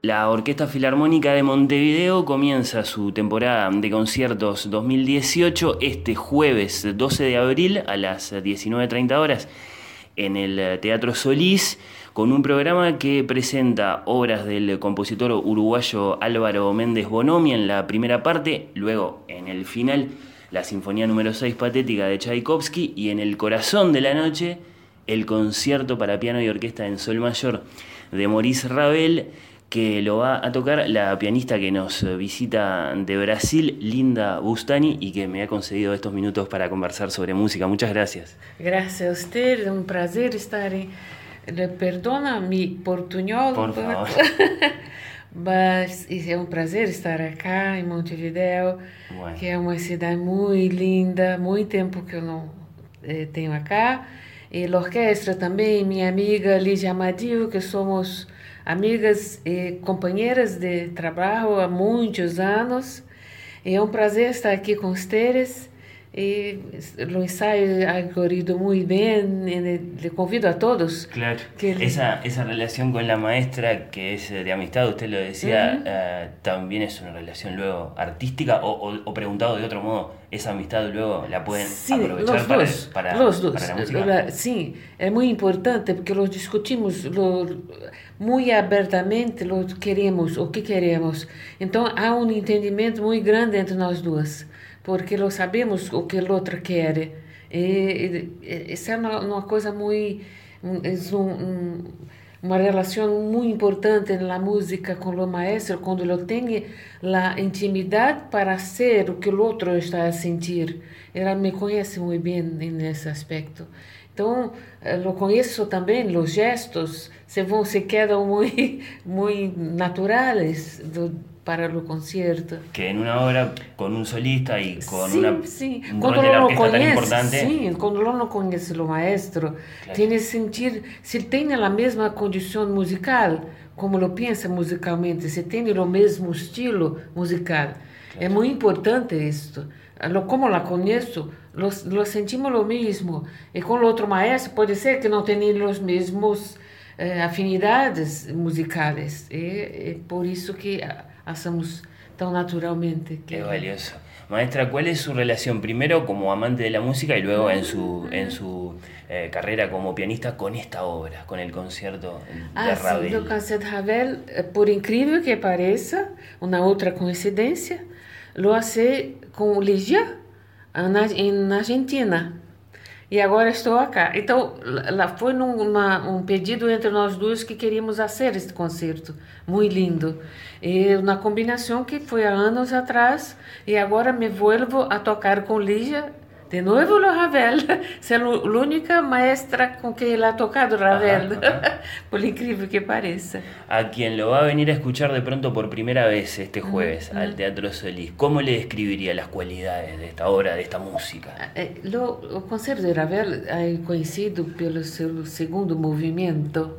La Orquesta Filarmónica de Montevideo comienza su temporada de conciertos 2018 este jueves 12 de abril a las 19:30 horas en el Teatro Solís con un programa que presenta obras del compositor uruguayo Álvaro Méndez Bonomi en la primera parte, luego en el final la Sinfonía número 6 Patética de Tchaikovsky y en el corazón de la noche el concierto para piano y orquesta en sol mayor de Maurice Ravel, que lo va a tocar la pianista que nos visita de Brasil, Linda Bustani, y que me ha concedido estos minutos para conversar sobre música. Muchas gracias. Gracias a usted, es un placer estar en... Perdona mi portuñol, Por favor. mas é um prazer estar acá em Montevideo, Bueno. que é uma cidade muito linda, muito tempo que eu não tenho acá. E a orquestra também, minha amiga Lígia Amadil, que somos amigas e companheiras de trabalho há muitos anos. E é um prazer estar aqui com vocês. Y el ensayo ha corrido muy bien, le convido a todos. Claro, esa relación con la maestra que es de amistad, usted lo decía, también es una relación luego artística o preguntado de otro modo, esa amistad luego la pueden aprovechar para la música. Sí, es muy importante porque lo discutimos muy abiertamente, lo queremos, o que queremos. Entonces hay un entendimiento muy grande entre nós duas, porque lo sabemos o que o outro quer. Essa é uma coisa muito... uma relação muito importante na música com o maestro, quando ele tem a intimidade para ser o que o outro está a sentir. Ela me conhece muito bem nesse aspecto. Então, eu conheço também os gestos, se quedam muito naturais para el concierto. Que en una obra con un solista y con un cuando rol de la uno orquesta tan conhece, importante. sim, quando uno conhece o maestro, claro, tem que sentir se ele tem a mesma condição musical, como lo pensa musicalmente, se tem o mesmo estilo musical. Claro. É muito importante isto. Como la conheço, lo sentimos lo mesmo. E com o outro maestro, pode ser que não tenha os mesmos afinidades musicales. É por isso que hacemos tan naturalmente. Es valioso. Maestra, ¿cuál es su relación primero como amante de la música y luego en su carrera como pianista con esta obra, con el concierto de Ravel? Sí, el concierto de Ravel, por incrível que pareça, uma outra coincidência, lo hace com Ligia na Argentina. E agora estou acá. Então, foi pedido entre nós duas que queríamos fazer este concerto. Muito lindo. E uma combinação que foi há anos atrás. E agora me volvo a tocar com Lígia. De novo o Ravel. É a única maestra com quem ele ha tocado Ravel. Por incrível que pareça. A quien lo va a venir a escuchar de pronto por primera vez este jueves al Teatro Solís, ¿cómo le describiría las cualidades de esta obra, de esta música? O concerto de Ravel é conhecido pelo seu segundo movimento.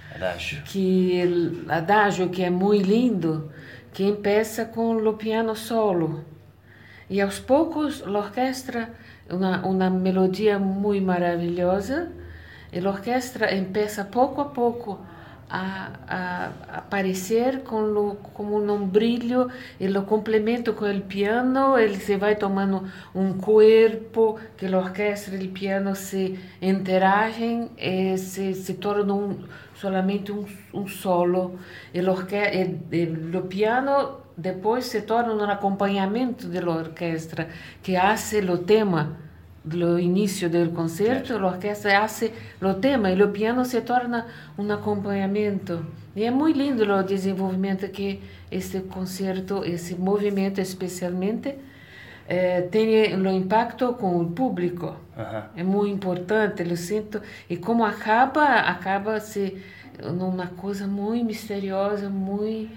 Adagio, que é muito lindo, que empieza com o piano solo. E aos poucos a orquestra, uma melodia muito maravilhosa, e a orquestra empieza pouco a pouco a aparecer como um brilho, e o complemento com o piano, ele se vai tomando um corpo, que a orquestra e o piano se interagem e se tornam solamente um solo. E o piano depois se torna um acompanhamento da orquestra, que hace o tema do início do concerto, claro. A orquestra hace o tema e o piano se torna um acompanhamento. E é muito lindo o desenvolvimento que esse concerto, esse movimento especialmente, tem o impacto com o público. É muito importante, eu sinto. E como acaba se numa coisa muito misteriosa, muito...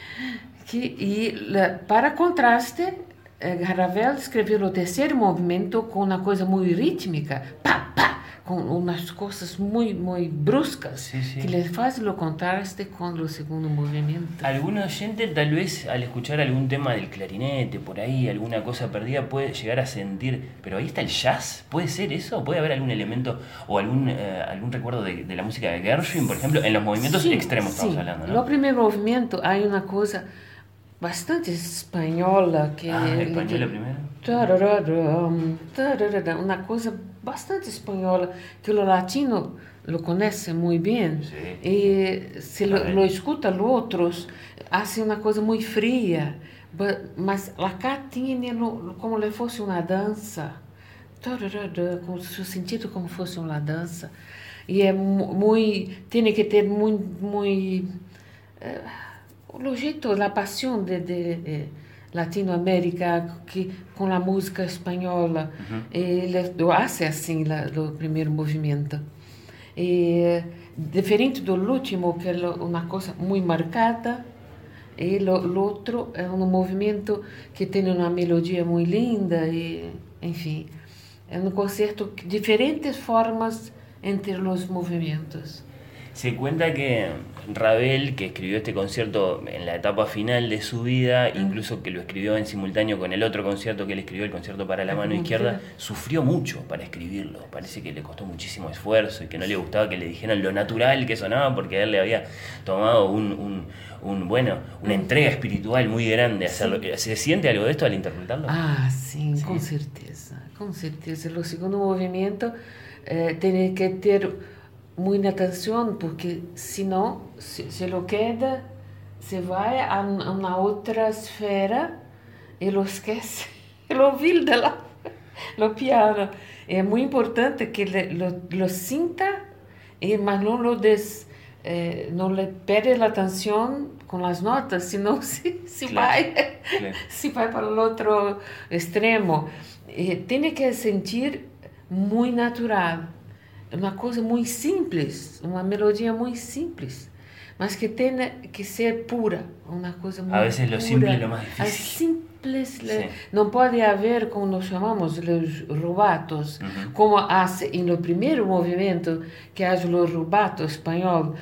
para contraste, Ravel escreveu o terceiro movimento com uma coisa muito rítmica, pá, pá, con unas cosas muy, muy bruscas, Sí, sí. que le hace lo contraste con el segundo movimiento. Algún oyente tal vez al escuchar algún tema del clarinete, por ahí, alguna cosa perdida, puede llegar a sentir, pero ahí está el jazz, ¿puede ser eso? ¿Puede haber algún elemento o algún recuerdo de la música de Gershwin, por ejemplo, en los movimientos Sí, extremos estamos sí. hablando, ¿no? No primeiro movimento hay una cosa bastante espanhola que ¿Española primero? Tarararam, tarararam, una cosa bastante espanhola que o latino lo conoce muy bien Sí. y si lo escuta los otros hace una cosa muy fría, mas acá tiene como le fosse una danza, tarararam, com o seu sentido como fosse uma dança e é muito, tem que ter muito o jeito, a paixão de Latinoamérica que com a música espanhola ele hace assim o primeiro movimento e diferente do último que é uma coisa muito marcada e o outro é um movimento que tem uma melodia muito linda e enfim é um concerto diferentes formas entre os movimentos. Se cuenta que Ravel, que escribió este concierto en la etapa final de su vida, incluso que lo escribió en simultáneo con el otro concierto que él escribió, el concierto para la mano izquierda, sufrió mucho para escribirlo. Parece que le costó muchísimo esfuerzo y que no le gustaba que le dijeran lo natural que sonaba porque a él le había tomado una entrega espiritual muy grande hacerlo. ¿Se siente algo de esto al interpretarlo? Ah, sim, com certeza, com certeza. O segundo movimento tem que ter muita atenção, porque senão, se lo queda, se vai a uma outra esfera e lo esquece, lo olvida lo piano. É muito importante que lo sinta, mas não não le perde a atenção com as notas, senão se vai para o outro extremo. Tem que sentir muito natural. Uma coisa muito simples, uma melodia muito simples, mas que tem que ser pura, uma coisa muito a veces pura. Lo simple es lo más difícil. Simples, Sí. não pode haver, como nós chamamos, os rubatos, como hace no primeiro movimento, que há os rubatos espanhol,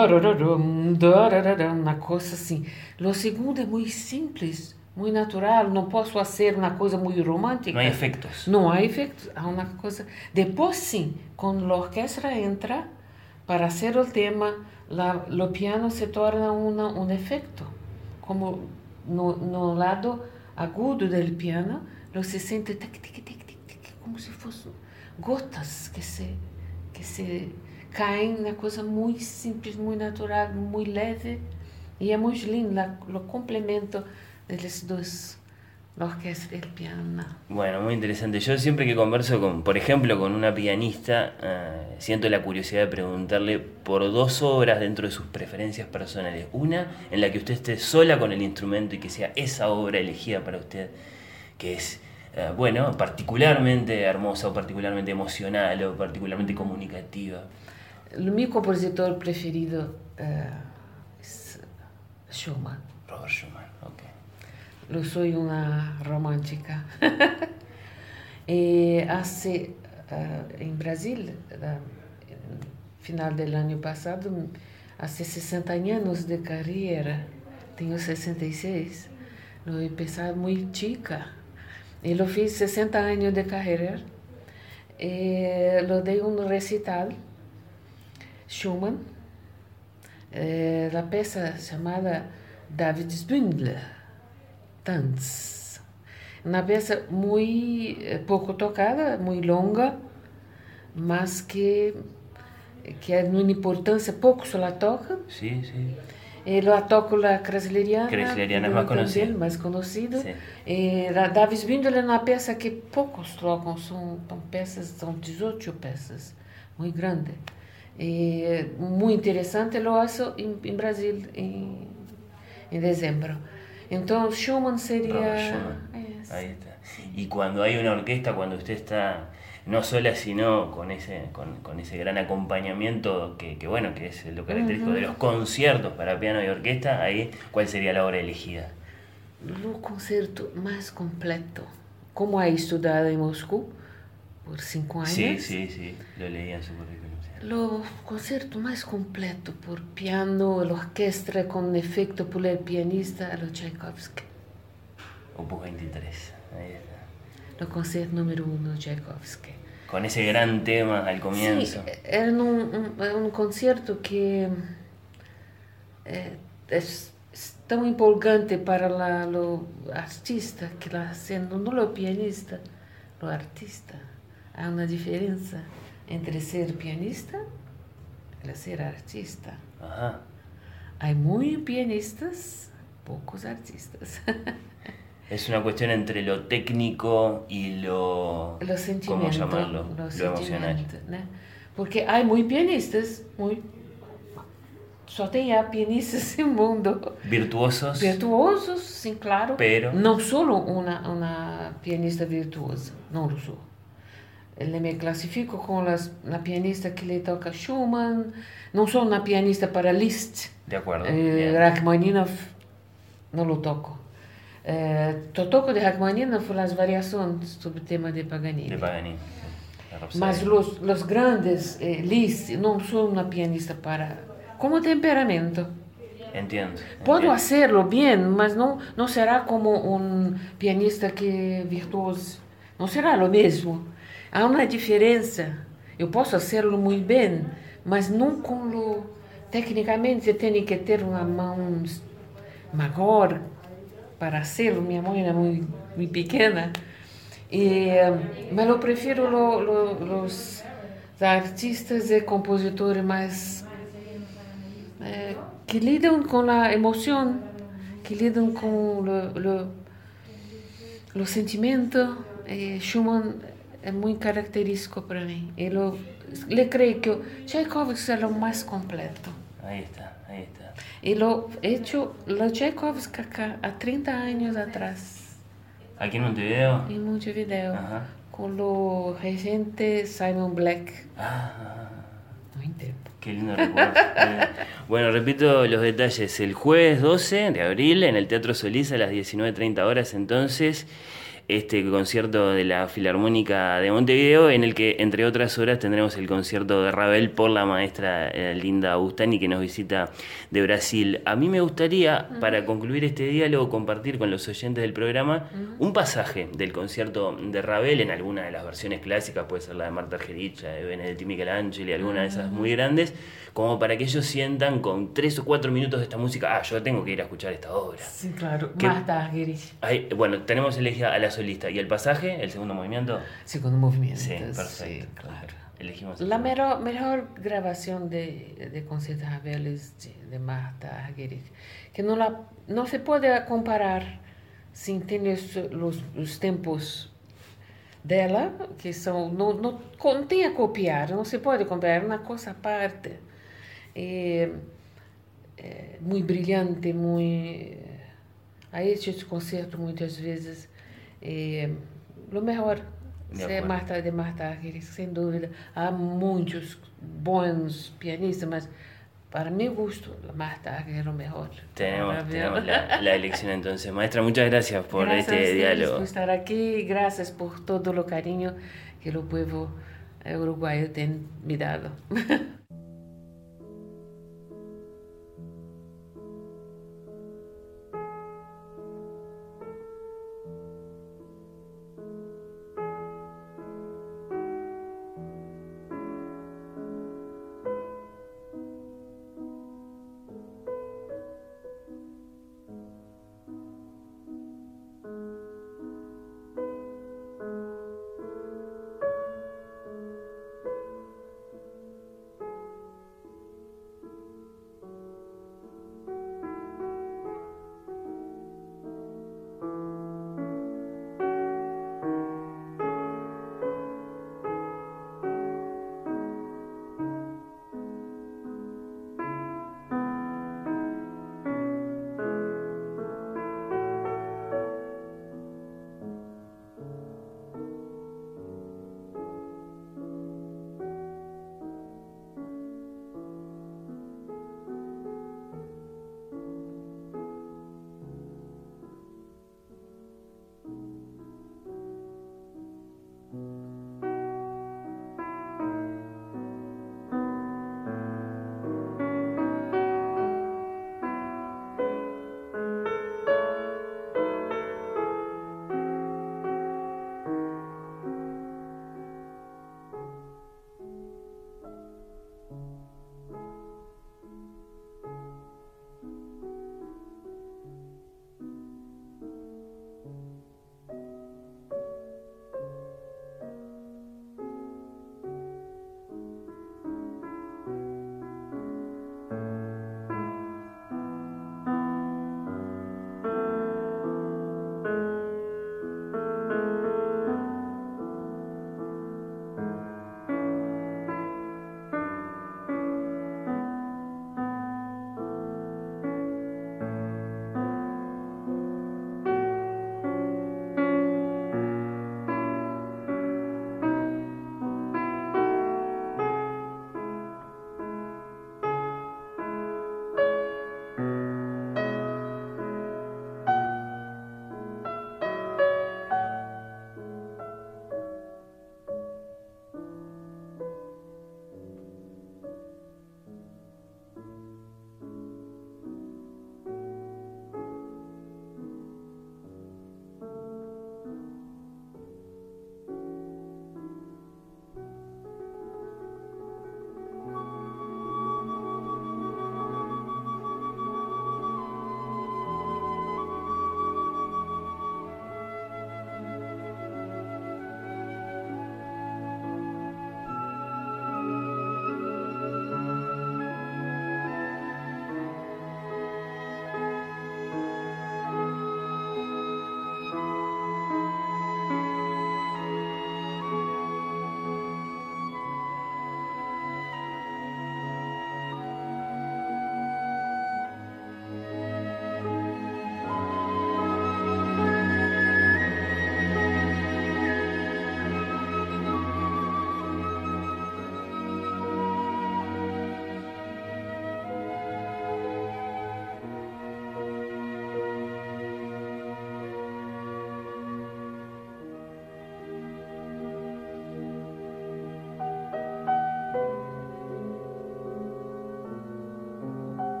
uma coisa assim. O segundo é muito simples, muito natural, não posso fazer uma coisa muito romântica. No hay efectos. Não há efeitos, há uma coisa. Depois sim, quando a orquestra entra para fazer o tema, o piano se torna um efeito. Como no lado agudo do piano, você sente como se fossem gotas que se caem na coisa muito simples, muito natural, muito leve. E é muito lindo o complemento deles dois, la orquesta y el piano. Bueno, muy interesante. Yo siempre que converso por ejemplo, con una pianista, siento la curiosidad de preguntarle por dos obras dentro de sus preferencias personales. Una en la que usted esté sola con el instrumento y que sea esa obra elegida para usted, que es, particularmente hermosa o particularmente emocional o particularmente comunicativa. Mi compositor preferido es Schumann. Robert Schumann, ok. Yo soy una romántica. En Brasil, final del año pasado, hace 60 años de carrera, tengo 66, lo empecé muy chica. Y lo fiz 60 años de carrera. Lo di un recital, Schumann, la pieza llamada Davidsbündler. Tanz. Uma peça muito pouco tocada, muito longa, mas que é de uma importância, pouco se la toca. Sí, sí. La toca la Kreisleriana. Kreisleriana es mais conhecida. Sí. Davidsbündler é uma peça que poucos tocam, são 18 peças, muito grande. Muito interessante, eu faço em Brasil em dezembro. Entonces Schumann sería... Schumann. Ahí está. Y cuando hay una orquesta, cuando usted está no sola, sino con ese gran acompañamiento que es lo característico de los conciertos para piano y orquesta, ahí, ¿cuál sería la obra elegida? El concierto más completo. Como he estudiado en Moscú, por 5 años. Sí, lo leí en su currículum. Lo concerto más completo por piano, la orquesta con efecto por el pianista, lo Tchaikovsky. Opus 23, ahí está. Lo concerto número 1 Tchaikovsky. Con ese gran tema al comienzo. Sí, era un concierto que es tan empolgante para lo artista que está haciendo, no lo pianista, lo artista. Hay una diferencia entre ser pianista y ser artista. Ajá. Hay muy pianistas, pocos artistas. Es una cuestión entre lo técnico y lo ¿cómo llamarlo? Lo emocional. ¿No? Porque hay muy pianistas, só tem pianistas no mundo. Virtuosos. Virtuosos, sim, claro. Pero não solo uma pianista virtuosa, não lo sou. Eu me classifico com a pianista que le toca Schumann, não sou uma pianista para Liszt. De acuerdo. Rachmaninoff, não lo toco. Toco de Rachmaninoff as variações sobre o tema de Paganini. De Paganini. Mas os grandes, Liszt, não sou uma pianista para... Como temperamento. Entiendo. Puedo hacerlo bien, mas no será como un pianista que virtuoso. No será lo mismo. Hay una diferencia. Yo puedo hacerlo muy bien, mas no con lo... Técnicamente tiene que tener una mano mejor para hacerlo. Mi mano era muy pequeña. Me lo prefiero los artistas y compositores más... que lidam com a emoção, que lidam com o sentimento. Schumann é muito característico para mim. Eu creio que Tchaikovsky é o mais completo. Aí está. E lo hecho o Tchaikovsky acá há 30 anos atrás. Aqui em Montevideo? Em Montevideo. Com o regente Simon Black. Muy tiempo. Qué lindo recuerdo. Bueno, repito los detalles. El jueves 12 de abril en el Teatro Solís a las 19:30 horas, entonces, este concierto de la Filarmónica de Montevideo, en el que, entre otras horas, tendremos el concierto de Ravel por la maestra Linda Bustani, que nos visita de Brasil. A mí me gustaría, para concluir este diálogo, compartir con los oyentes del programa un pasaje del concierto de Ravel en alguna de las versiones clásicas, puede ser la de Marta Argerich, la de Benedetti Michelangelo, alguna de esas muy grandes, como para que ellos sientan con 3 o 4 minutos de esta música, yo tengo que ir a escuchar esta obra. Sí, claro. Marta Argerich. Bueno, tenemos elegida a la solista. ¿Y el pasaje, el segundo movimiento? Segundo movimiento. Sí, perfecto. Sí, claro. Elegimos la mejor grabación de concierto de Ravel es de Marta Argerich, que no se puede comparar sin tener los tempos dela, que são não tem a copiar, não se pode comparar, é uma coisa à parte. Muito brilhante, muito... A este concerto muitas vezes o melhor é de Marta Argerich, sem dúvida. Há muitos bons pianistas, mas para mi gusto, Marta Argerich es lo mejor. Tenemos la elección entonces. Maestra, muchas gracias por este diálogo. Gracias por estar aquí, gracias por todo lo cariño que el pueblo uruguayo te ha dado.